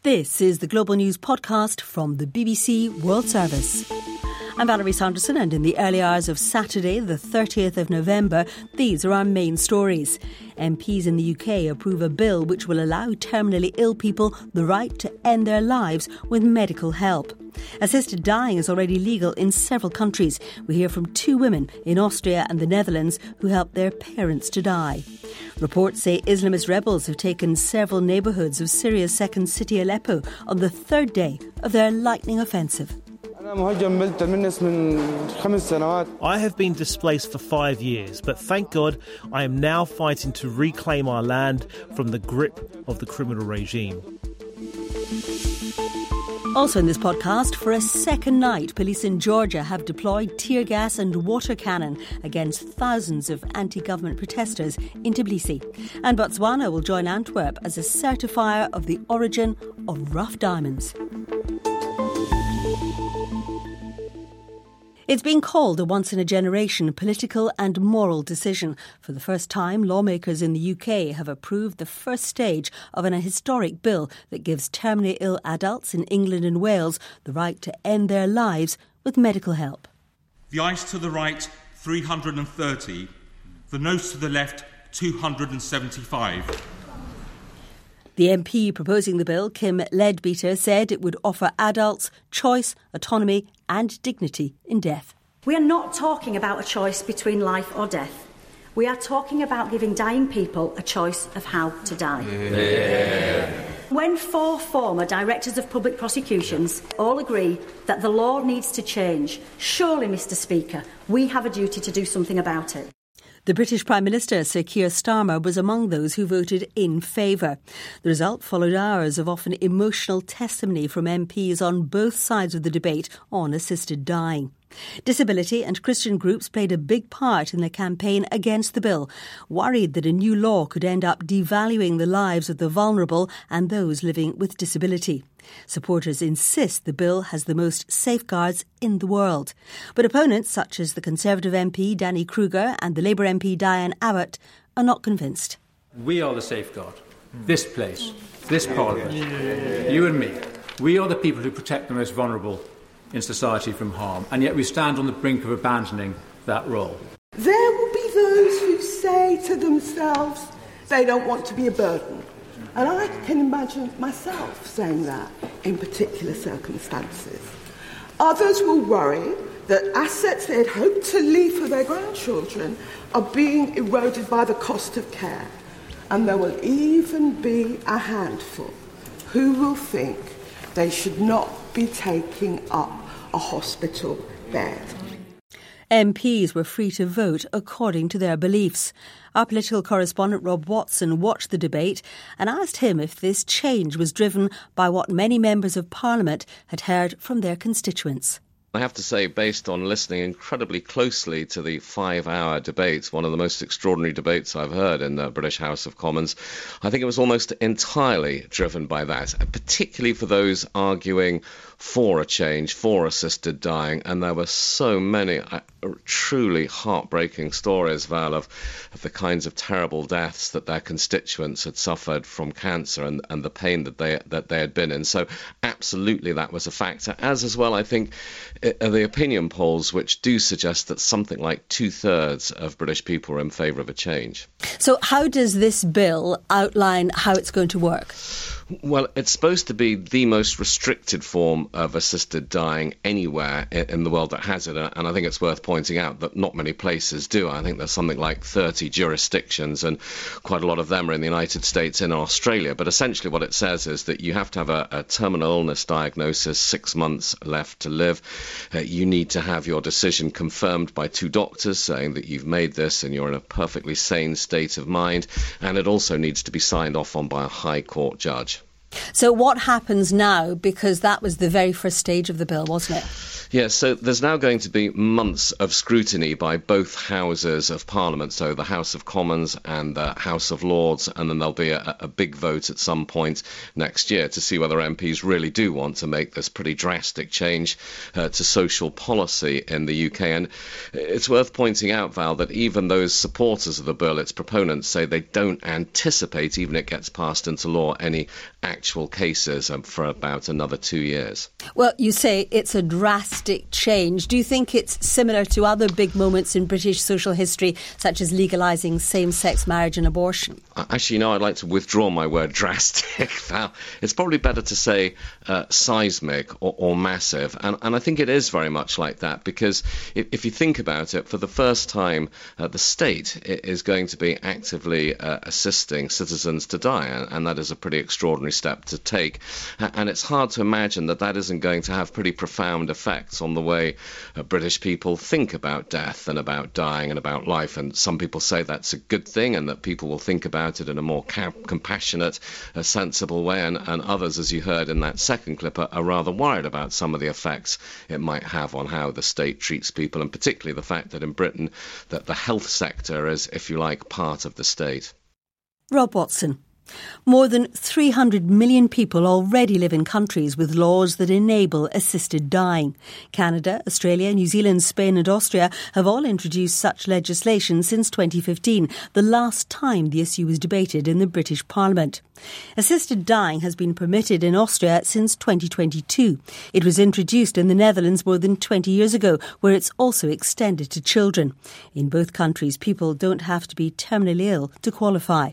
This is the Global News Podcast from the BBC World Service. I'm Valerie Sanderson, and in the early hours of Saturday, the 30th of November, these are our main stories. MPs in the UK approve a bill which will allow terminally ill people the right to end their lives with medical help. Assisted dying is already legal in several countries. We hear from two women in Austria and the Netherlands who helped their parents to die. Reports say Islamist rebels have taken several neighbourhoods of Syria's second city, Aleppo, on the third day of their lightning offensive. I have been displaced for 5 years, but thank God I am now fighting to reclaim our land from the grip of the criminal regime. Also in this podcast, for a second night, police in Georgia have deployed tear gas and water cannon against thousands of anti-government protesters in Tbilisi. And Botswana will join Antwerp as a certifier of the origin of rough diamonds. It's been called a once-in-a-generation political and moral decision. For the first time, lawmakers in the UK have approved the first stage of an historic bill that gives terminally ill adults in England and Wales the right to end their lives with medical help. The ayes to the right, 330. The noes to the left, 275. The MP proposing the bill, Kim Leadbeater, said it would offer adults choice, autonomy and dignity in death. We are not talking about a choice between life or death. We are talking about giving dying people a choice of how to die. Yeah. When 4 former directors of public prosecutions all agree that the law needs to change, surely, Mr. Speaker, we have a duty to do something about it. The British Prime Minister, Sir Keir Starmer, was among those who voted in favour. The result followed hours of often emotional testimony from MPs on both sides of the debate on assisted dying. Disability and Christian groups played a big part in the campaign against the bill, worried that a new law could end up devaluing the lives of the vulnerable and those living with disability. Supporters insist the bill has the most safeguards in the world. But opponents, such as the Conservative MP Danny Kruger and the Labour MP Diane Abbott, are not convinced. We are the safeguard. This place, this Parliament, you and me. We are the people who protect the most vulnerable in society from harm, and yet we stand on the brink of abandoning that role. There will be those who say to themselves they don't want to be a burden. And I can imagine myself saying that in particular circumstances. Others will worry that assets they had hoped to leave for their grandchildren are being eroded by the cost of care. And there will even be a handful who will think they should not be taking up a hospital bed. MPs were free to vote according to their beliefs. Our political correspondent Rob Watson watched the debate and asked him if this change was driven by what many members of Parliament had heard from their constituents. I have to say, based on listening incredibly closely to the 5-hour debate, one of the most extraordinary debates I've heard in the British House of Commons, I think it was almost entirely driven by that, particularly for those arguing for a change, for assisted dying. And there were so many truly heartbreaking stories, Val, of the kinds of terrible deaths that their constituents had suffered from cancer and the pain that they had been in. So absolutely that was a factor, as well, I think, the opinion polls, which do suggest that something like 2/3 of British people are in favour of a change. So how does this bill outline how it's going to work? Well, it's supposed to be the most restricted form of assisted dying anywhere in the world that has it. And I think it's worth pointing out that not many places do. I think there's something like 30 jurisdictions, and quite a lot of them are in the United States and Australia. But essentially what it says is that you have to have a terminal illness diagnosis, 6 months left to live. You need to have your decision confirmed by 2 doctors saying that you've made this and you're in a perfectly sane state of mind. And it also needs to be signed off on by a High Court judge. So what happens now? Because that was the very first stage of the bill, wasn't it? Yes, so there's now going to be months of scrutiny by both houses of Parliament, so the House of Commons and the House of Lords, and then there'll be a big vote at some point next year to see whether MPs really do want to make this pretty drastic change to social policy in the UK. And it's worth pointing out, Val, that even those supporters of the bill, its proponents, say they don't anticipate, even if it gets passed into law, any actual cases for about another 2 years. Well, you say it's a drastic change. Do you think it's similar to other big moments in British social history, such as legalising same-sex marriage and abortion? Actually, I'd like to withdraw my word drastic, Val. It's probably better to say seismic or massive. And I think it is very much like that, because if you think about it, for the first time, the state is going to be actively assisting citizens to die. And that is a pretty extraordinary step to take. And it's hard to imagine that isn't going to have pretty profound effects on the way British people think about death and about dying and about life. And some people say that's a good thing and that people will think about it in a more compassionate, sensible way. And others, as you heard in that second clip, are rather worried about some of the effects it might have on how the state treats people, and particularly the fact that in Britain that the health sector is, if you like, part of the state. Rob Watson. More than 300 million people already live in countries with laws that enable assisted dying. Canada, Australia, New Zealand, Spain and Austria have all introduced such legislation since 2015, the last time the issue was debated in the British Parliament. Assisted dying has been permitted in Austria since 2022. It was introduced in the Netherlands more than 20 years ago, where it's also extended to children. In both countries, people don't have to be terminally ill to qualify.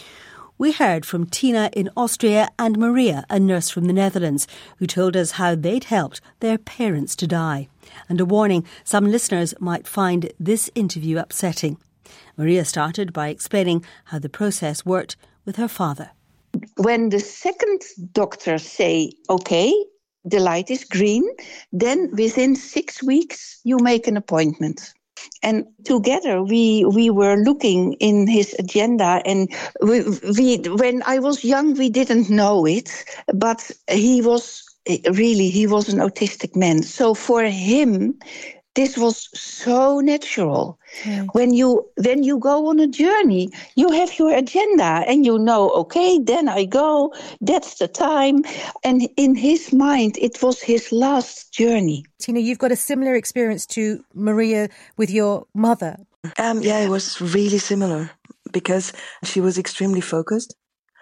We heard from Tina in Austria and Maria, a nurse from the Netherlands, who told us how they'd helped their parents to die. And a warning, some listeners might find this interview upsetting. Maria started by explaining how the process worked with her father. When the second doctor say, OK, the light is green, then within 6 weeks you make an appointment. And together we were looking in his agenda, and we when I was young we didn't know it, but he was an autistic man. So for him this was so natural. Yeah. When you go on a journey, you have your agenda and you know, okay, then I go, that's the time. And in his mind, it was his last journey. Tina, you've got a similar experience to Maria with your mother. Yeah, it was really similar because she was extremely focused.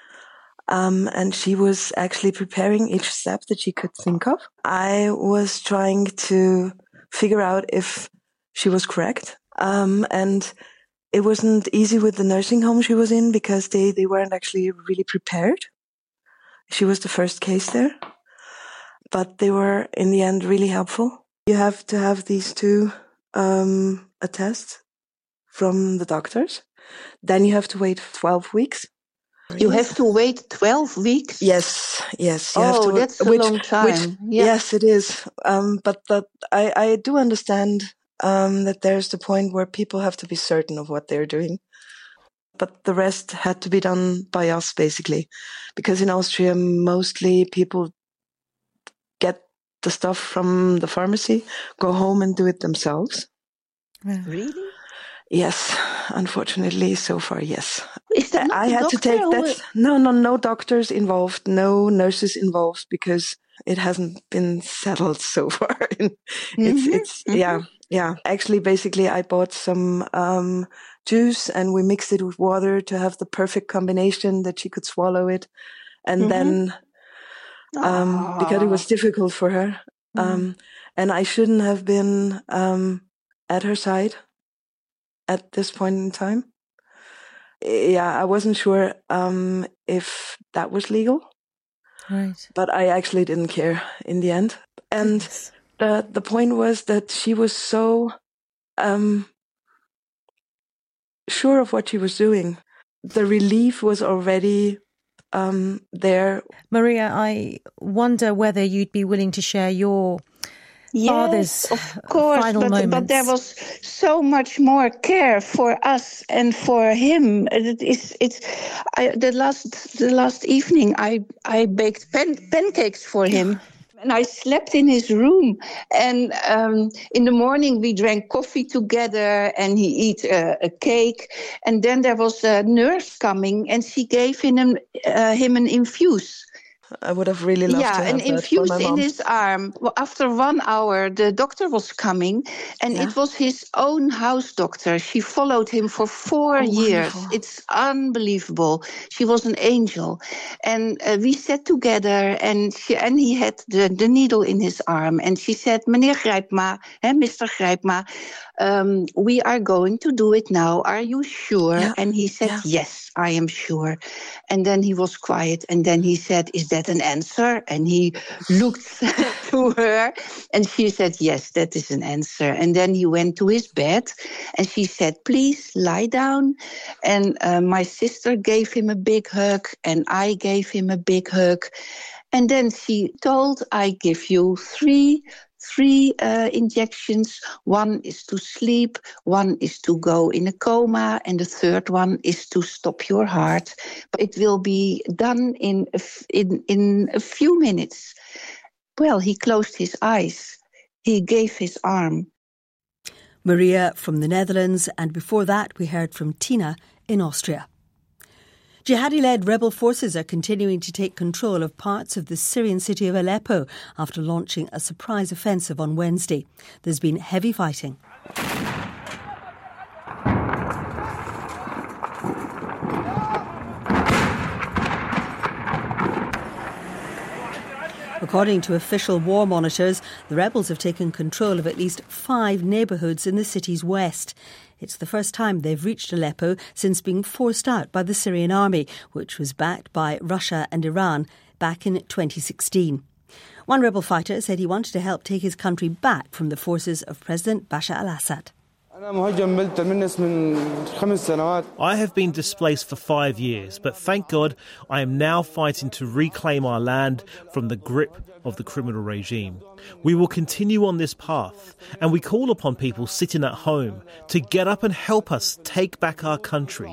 And she was actually preparing each step that she could think of. I was trying to figure out if she was correct. And it wasn't easy with the nursing home she was in because they weren't actually really prepared. She was the first case there. But they were, in the end, really helpful. You have to have these two attests from the doctors. Then you have to wait 12 weeks. You have to wait 12 weeks? Yes. That's a long time. Yes, it is. But I do understand that there's the point where people have to be certain of what they're doing. But the rest had to be done by us, basically. Because in Austria, mostly people get the stuff from the pharmacy, go home and do it themselves. Really? Yes, unfortunately, so far, yes. Is that not I had to take that. No doctors involved, no nurses involved, because it hasn't been settled so far. Yeah. Actually, basically, I bought some juice and we mixed it with water to have the perfect combination that she could swallow it. And then, because it was difficult for her, and I shouldn't have been at her side at this point in time. Yeah, I wasn't sure if that was legal. Right. But I actually didn't care in the end. And the point was that she was so sure of what she was doing. The relief was already there. Maria, I wonder whether you'd be willing to share your father's of course, final moments. But there was so much more care for us and for him. The last evening, I baked pancakes for him. And I slept in his room. And in the morning, we drank coffee together and he ate a cake. And then there was a nurse coming and she gave him an infuse. I would have really loved to have an that for infuse my in mom. his arm. Well, after 1 hour, the doctor was coming, and it was his own house doctor. She followed him for 4 years. Wonderful. It's unbelievable. She was an angel. And we sat together, and he had the needle in his arm. And she said, Meneer Grijpma, Mr. Grijpma, we are going to do it now. Are you sure? Yeah. And he said, yes, I am sure. And then he was quiet. And then he said, is that an answer? And he looked to her and she said, yes, that is an answer. And then he went to his bed and she said, please lie down. And my sister gave him a big hug and I gave him a big hug. And then she told, I give you three injections. One is to sleep, one is to go in a coma, and the third one is to stop your heart. But it will be done in a few minutes. Well, he closed his eyes. He gave his arm. Maria from the Netherlands, and before that we heard from Tina in Austria. Jihadi-led rebel forces are continuing to take control of parts of the Syrian city of Aleppo after launching a surprise offensive on Wednesday. There's been heavy fighting. According to official war monitors, the rebels have taken control of at least 5 neighbourhoods in the city's west. It's the first time they've reached Aleppo since being forced out by the Syrian army, which was backed by Russia and Iran back in 2016. One rebel fighter said he wanted to help take his country back from the forces of President Bashar al-Assad. I have been displaced for 5 years, but thank God I am now fighting to reclaim our land from the grip of the criminal regime. We will continue on this path, and we call upon people sitting at home to get up and help us take back our country.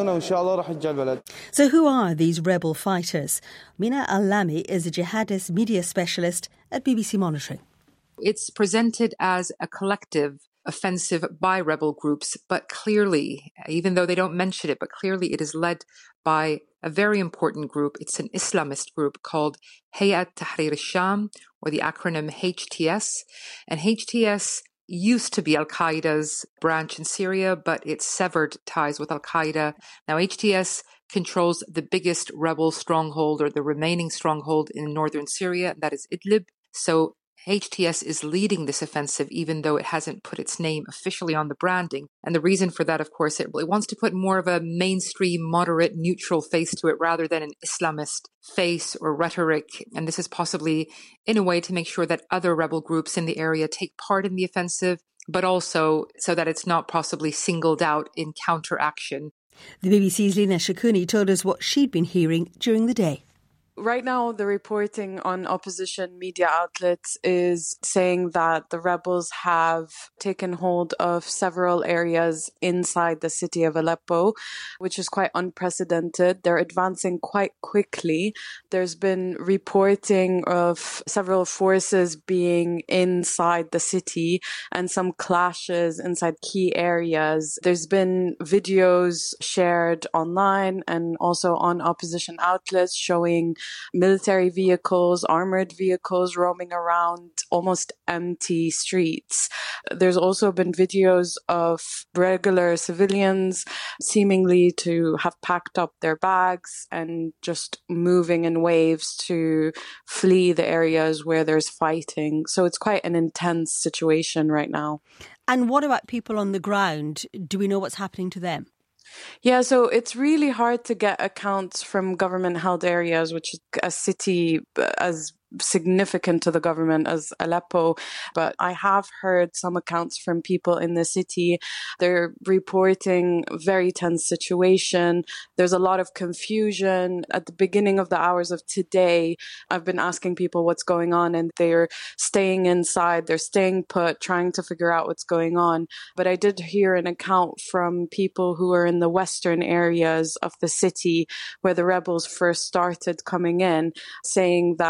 So who are these rebel fighters? Mina Al-Lami is a jihadist media specialist at BBC Monitoring. It's presented as a collective offensive by rebel groups, but clearly, even though they don't mention it, but clearly it is led by a very important group. It's an Islamist group called Hayat Tahrir al-Sham, or the acronym HTS. And HTS used to be Al-Qaeda's branch in Syria, but it severed ties with Al-Qaeda. Now, HTS controls the biggest rebel stronghold, or the remaining stronghold in northern Syria, that is Idlib. So HTS is leading this offensive, even though it hasn't put its name officially on the branding. And the reason for that, of course, it wants to put more of a mainstream, moderate, neutral face to it rather than an Islamist face or rhetoric. And this is possibly in a way to make sure that other rebel groups in the area take part in the offensive, but also so that it's not possibly singled out in counteraction. The BBC's Lina Shakuni told us what she'd been hearing during the day. Right now, the reporting on opposition media outlets is saying that the rebels have taken hold of several areas inside the city of Aleppo, which is quite unprecedented. They're advancing quite quickly. There's been reporting of several forces being inside the city and some clashes inside key areas. There's been videos shared online and also on opposition outlets showing military vehicles, armored vehicles roaming around almost empty streets. There's also been videos of regular civilians seemingly to have packed up their bags and just moving in waves to flee the areas where there's fighting. So it's quite an intense situation right now. And what about people on the ground? Do we know what's happening to them? Yeah, so it's really hard to get accounts from government-held areas, which is a city as significant to the government as Aleppo, but I have heard some accounts from people in the city. They're reporting very tense situation. There's a lot of confusion. At the beginning of the hours of today, I've been asking people what's going on, and they're staying inside, they're staying put, trying to figure out what's going on. But I did hear an account from people who are in the western areas of the city where the rebels first started coming in, saying that there are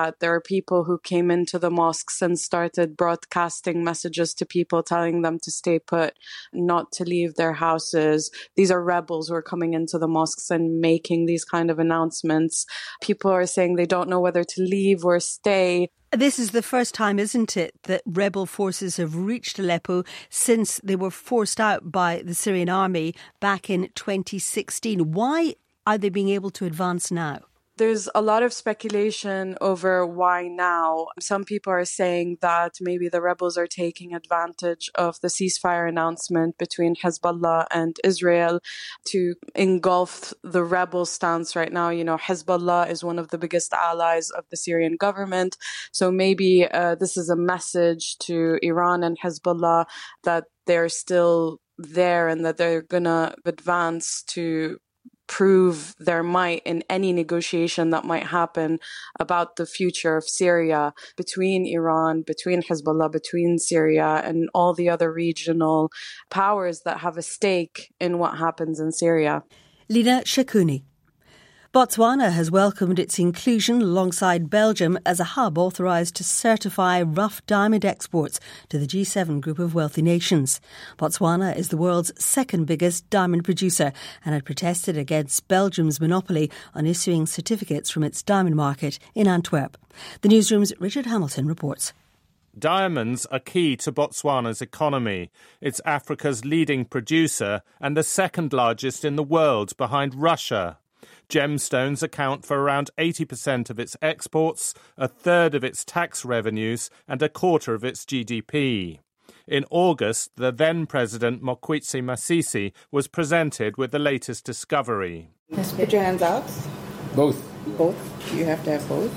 people who came into the mosques and started broadcasting messages to people, telling them to stay put, not to leave their houses. These are rebels who are coming into the mosques and making these kind of announcements. People are saying they don't know whether to leave or stay. This is the first time, isn't it, that rebel forces have reached Aleppo since they were forced out by the Syrian army back in 2016. Why are they being able to advance now? There's a lot of speculation over why now. Some people are saying that maybe the rebels are taking advantage of the ceasefire announcement between Hezbollah and Israel to engulf the rebel stance right now. You know, Hezbollah is one of the biggest allies of the Syrian government. So maybe this is a message to Iran and Hezbollah that they're still there and that they're going to advance to prove their might in any negotiation that might happen about the future of Syria between Iran, between Hezbollah, between Syria, and all the other regional powers that have a stake in what happens in Syria. Lina Shakuni. Botswana has welcomed its inclusion alongside Belgium as a hub authorised to certify rough diamond exports to the G7 group of wealthy nations. Botswana is the world's second biggest diamond producer and had protested against Belgium's monopoly on issuing certificates from its diamond market in Antwerp. The newsroom's Richard Hamilton reports. Diamonds are key to Botswana's economy. It's Africa's leading producer and the second largest in the world behind Russia. Gemstones account for around 80% of its exports, a third of its tax revenues and a quarter of its GDP. In August, the then-President Mokgweetsi Masisi was presented with the latest discovery. Let's put your hands out. Both. Both. You have to have both.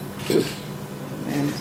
And...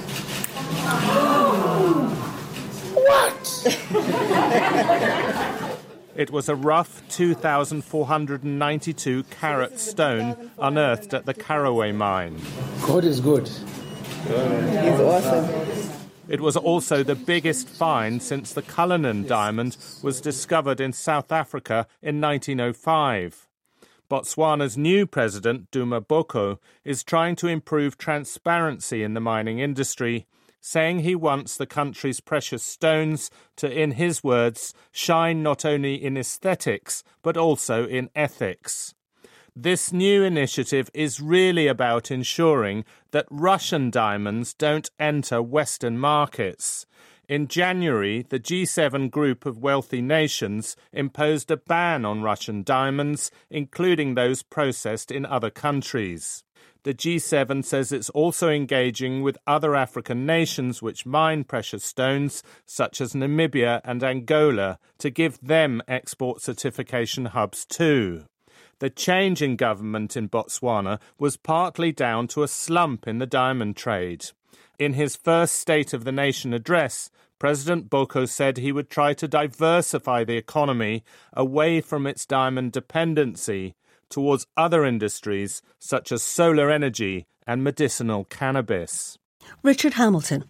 What? It was a rough 2,492 carat stone unearthed at the Karaway mine. God is good. He's awesome. It was also the biggest find since the Cullinan diamond was discovered in South Africa in 1905. Botswana's new president, Duma Boko, is trying to improve transparency in the mining industry, saying he wants the country's precious stones to, in his words, shine not only in aesthetics but also in ethics. This new initiative is really about ensuring that Russian diamonds don't enter Western markets. In January, the G7 group of wealthy nations imposed a ban on Russian diamonds, including those processed in other countries. The G7 says it's also engaging with other African nations which mine precious stones, such as Namibia and Angola, to give them export certification hubs too. The change in government in Botswana was partly down to a slump in the diamond trade. In his first State of the Nation address, President Boko said he would try to diversify the economy away from its diamond dependency towards other industries such as solar energy and medicinal cannabis. Richard Hamilton.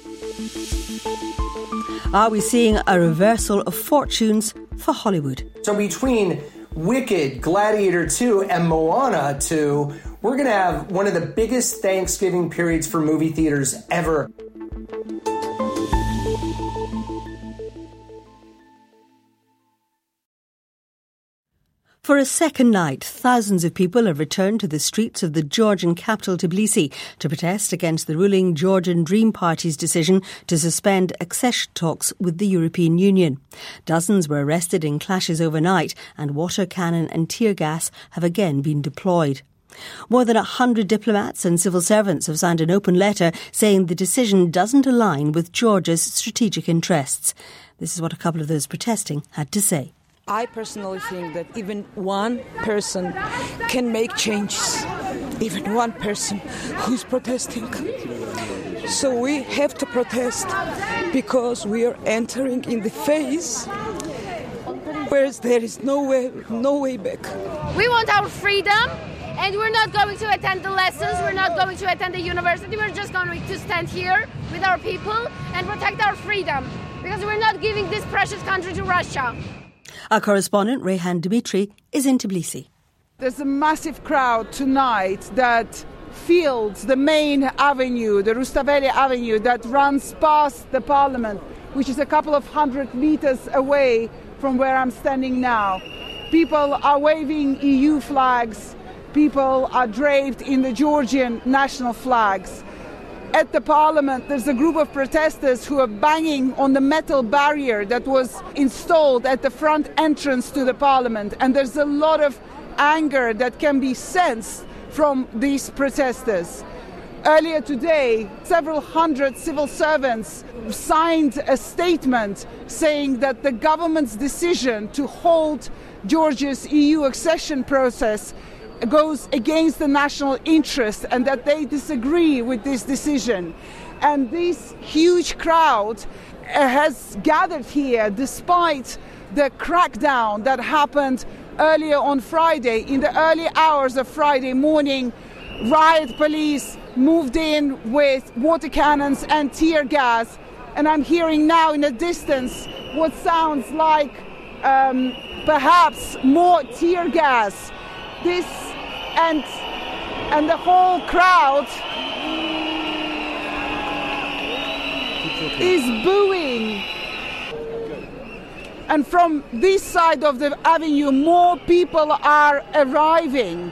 Are we seeing a reversal of fortunes for Hollywood? So between Wicked, Gladiator 2 and Moana 2, we're going to have one of the biggest Thanksgiving periods for movie theaters ever. For a second night, thousands of people have returned to the streets of the Georgian capital Tbilisi to protest against the ruling Georgian Dream Party's decision to suspend accession talks with the European Union. Dozens were arrested in clashes overnight, and water cannon and tear gas have again been deployed. More than 100 diplomats and civil servants have signed an open letter saying the decision doesn't align with Georgia's strategic interests. This is what a couple of those protesting had to say. I personally think that even one person can make changes, even one person who's protesting. So we have to protest because we are entering in the phase where there is no way back. We want our freedom, and we're not going to attend the lessons, we're not going to attend the university, we're just going to stand here with our people and protect our freedom because we're not giving this precious country to Russia. Our correspondent, Rehan Dimitri, is in Tbilisi. There's a massive crowd tonight that fields, the main avenue, the Rustaveli Avenue that runs past the parliament, which is a couple of 100 meters away from where I'm standing now. People are waving EU flags. People are draped in the Georgian national flags. At the parliament, there's a group of protesters who are banging on the metal barrier that was installed at the front entrance to the parliament. And there's a lot of anger that can be sensed from these protesters. Earlier today, several hundred civil servants signed a statement saying that the government's decision to halt Georgia's EU accession process goes against the national interest and that they disagree with this decision. And this huge crowd has gathered here despite the crackdown that happened earlier on Friday. In the early hours of Friday morning, riot police moved in with water cannons and tear gas. And I'm hearing now in the distance what sounds like perhaps more tear gas. This and the whole crowd is booing. And from this side of the avenue, more people are arriving.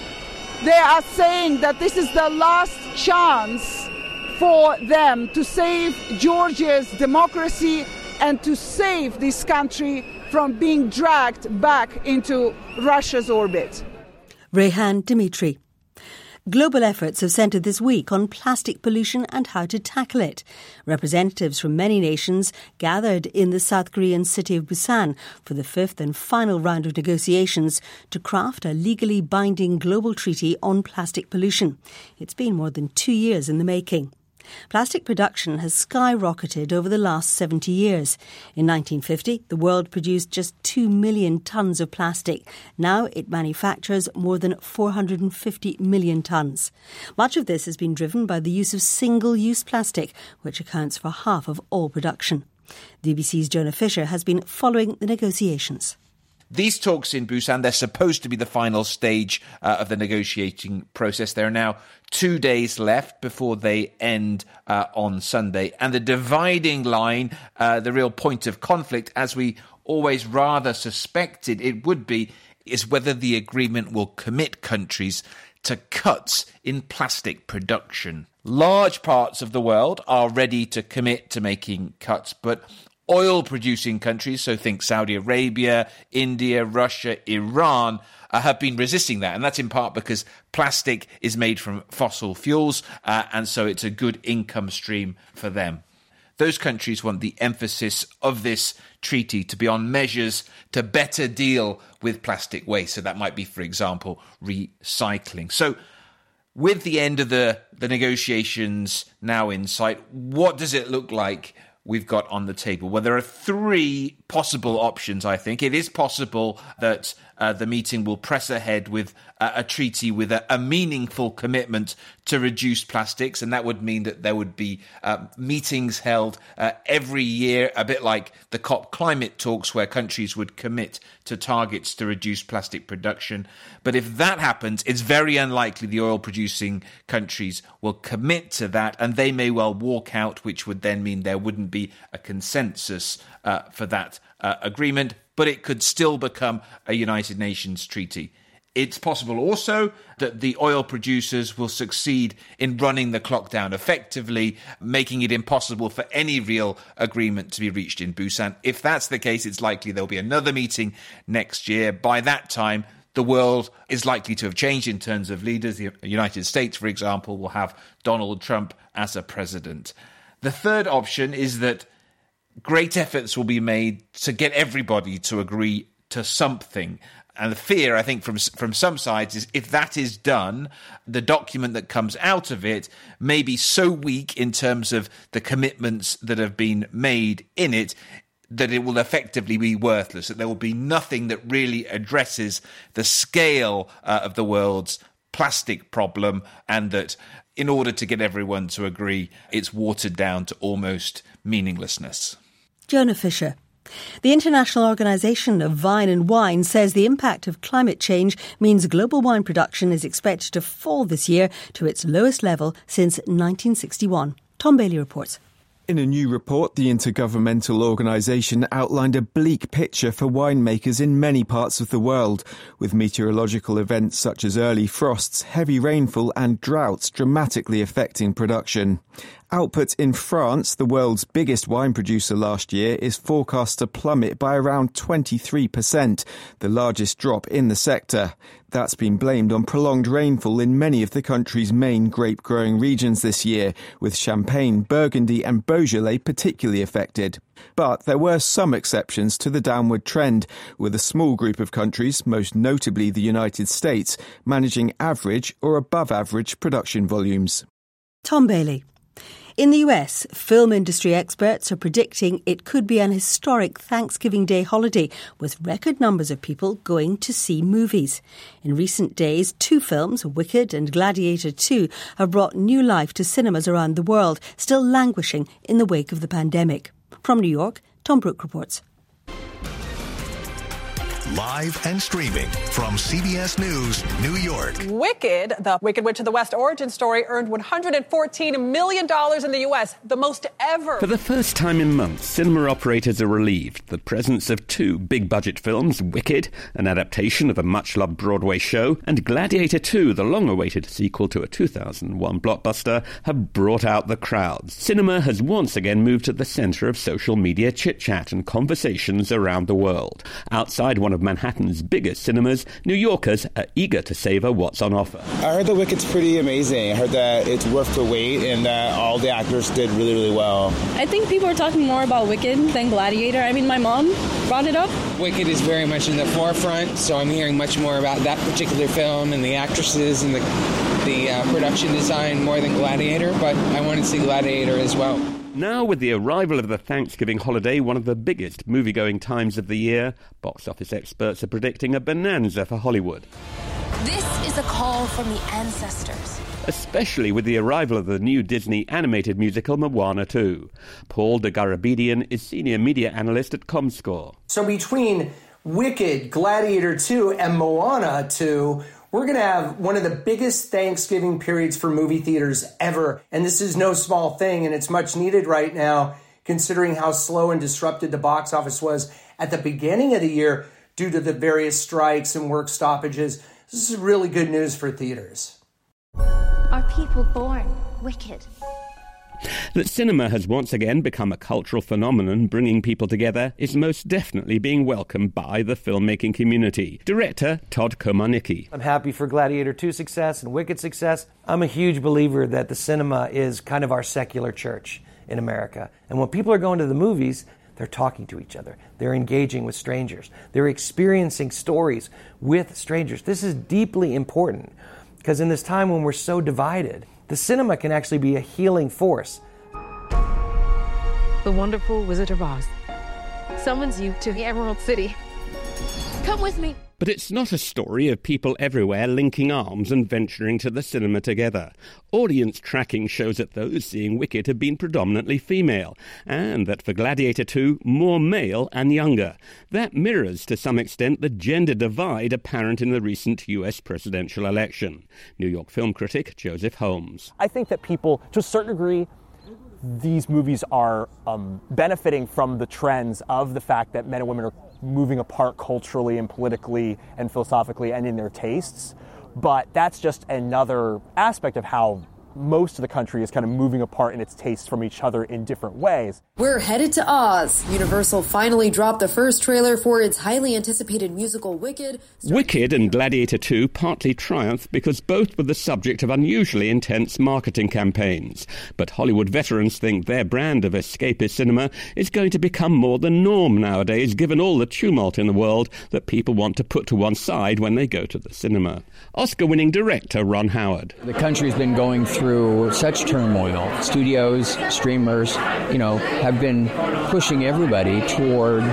They are saying that this is the last chance for them to save Georgia's democracy and to save this country from being dragged back into Russia's orbit. Rehan Dimitri. Global efforts have centred this week on plastic pollution and how to tackle it. Representatives from many nations gathered in the South Korean city of Busan for the fifth and final round of negotiations to craft a legally binding global treaty on plastic pollution. It's been more than 2 years in the making. Plastic production has skyrocketed over the last 70 years. In 1950, the world produced just 2 million tonnes of plastic. Now it manufactures more than 450 million tonnes. Much of this has been driven by the use of single-use plastic, which accounts for half of all production. The BBC's Jonah Fisher has been following the negotiations. These talks in Busan, they're supposed to be the final stage of the negotiating process. There are now 2 days left before they end on Sunday. And the dividing line, the real point of conflict, as we always rather suspected it would be, is whether the agreement will commit countries to cuts in plastic production. Large parts of the world are ready to commit to making cuts, but oil-producing countries, so think Saudi Arabia, India, Russia, Iran, have been resisting that. And that's in part because plastic is made from fossil fuels, and so it's a good income stream for them. Those countries want the emphasis of this treaty to be on measures to better deal with plastic waste. So that might be, for example, recycling. So with the end of the negotiations now in sight, what does it look like we've got on the table? Well, there are 3 possible options, I think. It is possible that the meeting will press ahead with a treaty with a meaningful commitment to reduce plastics, and that would mean that there would be meetings held every year, a bit like the COP climate talks, where countries would commit to targets to reduce plastic production. But if that happens, it's very unlikely the oil-producing countries will commit to that, and they may well walk out, which would then mean there wouldn't be a consensus for that agreement, but it could still become a United Nations treaty. It's possible also that the oil producers will succeed in running the clock down effectively, making it impossible for any real agreement to be reached in Busan. If that's the case, it's likely there'll be another meeting next year. By that time, the world is likely to have changed in terms of leaders. The United States, for example, will have Donald Trump as a president. The third option is that great efforts will be made to get everybody to agree to something. And the fear, I think, from some sides is if that is done, the document that comes out of it may be so weak in terms of the commitments that have been made in it that it will effectively be worthless, that there will be nothing that really addresses the scale of the world's plastic problem, and that in order to get everyone to agree, it's watered down to almost meaninglessness. Jonah Fisher. The International Organization of Vine and Wine says the impact of climate change means global wine production is expected to fall this year to its lowest level since 1961. Tom Bailey reports. In a new report, the Intergovernmental Organisation outlined a bleak picture for winemakers in many parts of the world, with meteorological events such as early frosts, heavy rainfall and droughts dramatically affecting production. Output in France, the world's biggest wine producer last year, is forecast to plummet by around 23%, the largest drop in the sector. That's been blamed on prolonged rainfall in many of the country's main grape-growing regions this year, with Champagne, Burgundy and Beaujolais particularly affected. But there were some exceptions to the downward trend, with a small group of countries, most notably the United States, managing average or above-average production volumes. Tom Bailey. In the US, film industry experts are predicting it could be an historic Thanksgiving Day holiday, with record numbers of people going to see movies. In recent days, 2 films, Wicked and Gladiator 2, have brought new life to cinemas around the world, still languishing in the wake of the pandemic. From New York, Tom Brooke reports. Live and streaming from CBS News, New York. Wicked, the Wicked Witch of the West origin story, earned $114 million in the U.S., the most ever. For the first time in months, cinema operators are relieved. The presence of 2 big-budget films, Wicked, an adaptation of a much-loved Broadway show, and Gladiator 2, the long-awaited sequel to a 2001 blockbuster, have brought out the crowds. Cinema has once again moved to the centre of social media chit-chat and conversations around the world. Outside one of Manhattan's biggest cinemas, New Yorkers are eager to savour what's on offer. I heard that Wicked's pretty amazing. I heard that it's worth the wait and that all the actors did really, really well. I think people are talking more about Wicked than Gladiator. I mean, my mom brought it up. Wicked is very much in the forefront, so I'm hearing much more about that particular film and the actresses and the production design more than Gladiator, but I want to see Gladiator as well. Now, with the arrival of the Thanksgiving holiday, one of the biggest movie-going times of the year, box office experts are predicting a bonanza for Hollywood. This is a call from the ancestors. Especially with the arrival of the new Disney animated musical Moana 2. Paul de Garabedian is senior media analyst at Comscore. So between Wicked, Gladiator 2, and Moana 2, we're going to have one of the biggest Thanksgiving periods for movie theaters ever. And this is no small thing, and it's much needed right now, considering how slow and disrupted the box office was at the beginning of the year due to the various strikes and work stoppages. This is really good news for theaters. Are people born wicked? That cinema has once again become a cultural phenomenon bringing people together is most definitely being welcomed by the filmmaking community. Director Todd Komarnicki. I'm happy for Gladiator 2 success and Wicked success. I'm a huge believer that the cinema is kind of our secular church in America. And when people are going to the movies, they're talking to each other. They're engaging with strangers. They're experiencing stories with strangers. This is deeply important because in this time when we're so divided, the cinema can actually be a healing force. The wonderful Wizard of Oz summons you to the Emerald City. Come with me. But it's not a story of people everywhere linking arms and venturing to the cinema together. Audience tracking shows that those seeing Wicked have been predominantly female, and that for Gladiator 2, more male and younger. That mirrors to some extent the gender divide apparent in the recent US presidential election. New York film critic Joseph Holmes. I think that people, to a certain degree, these movies are benefiting from the trends of the fact that men and women are moving apart culturally and politically and philosophically and in their tastes. But that's just another aspect of how most of the country is kind of moving apart in its tastes from each other in different ways. We're headed to Oz. Universal finally dropped the first trailer for its highly anticipated musical Wicked. Wicked and Gladiator 2 partly triumphed because both were the subject of unusually intense marketing campaigns. But Hollywood veterans think their brand of escapist cinema is going to become more the norm nowadays, given all the tumult in the world that people want to put to one side when they go to the cinema. Oscar-winning director Ron Howard. The country's been going through such turmoil. Studios, streamers, have been pushing everybody toward,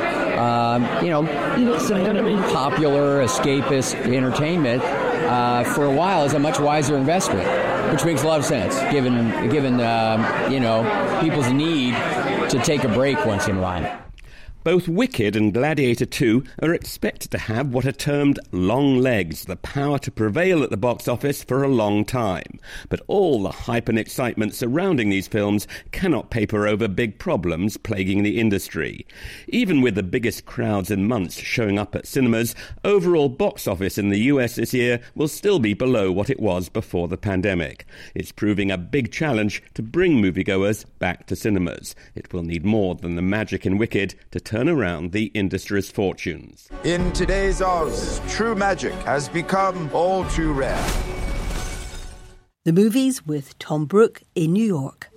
some popular escapist entertainment for a while as a much wiser investment, which makes a lot of sense given people's need to take a break once in a while. Both Wicked and Gladiator 2 are expected to have what are termed long legs, the power to prevail at the box office for a long time. But all the hype and excitement surrounding these films cannot paper over big problems plaguing the industry. Even with the biggest crowds in months showing up at cinemas, overall box office in the US this year will still be below what it was before the pandemic. It's proving a big challenge to bring moviegoers back to cinemas. It will need more than the magic in Wicked to turn around the industry's fortunes. In today's Oz, true magic has become all too rare. The movies with Tom Brooke in New York.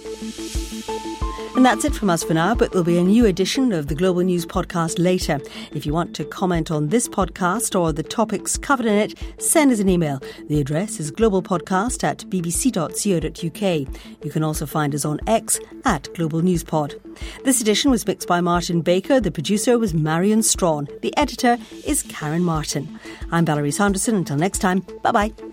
And that's it from us for now, but there'll be a new edition of the Global News Podcast later. If you want to comment on this podcast or the topics covered in it, send us an email. The address is globalpodcast@bbc.co.uk. You can also find us on X @GlobalNewsPod. This edition was mixed by Martin Baker. The producer was Marion Strawn. The editor is Karen Martin. I'm Valerie Sanderson. Until next time, bye-bye.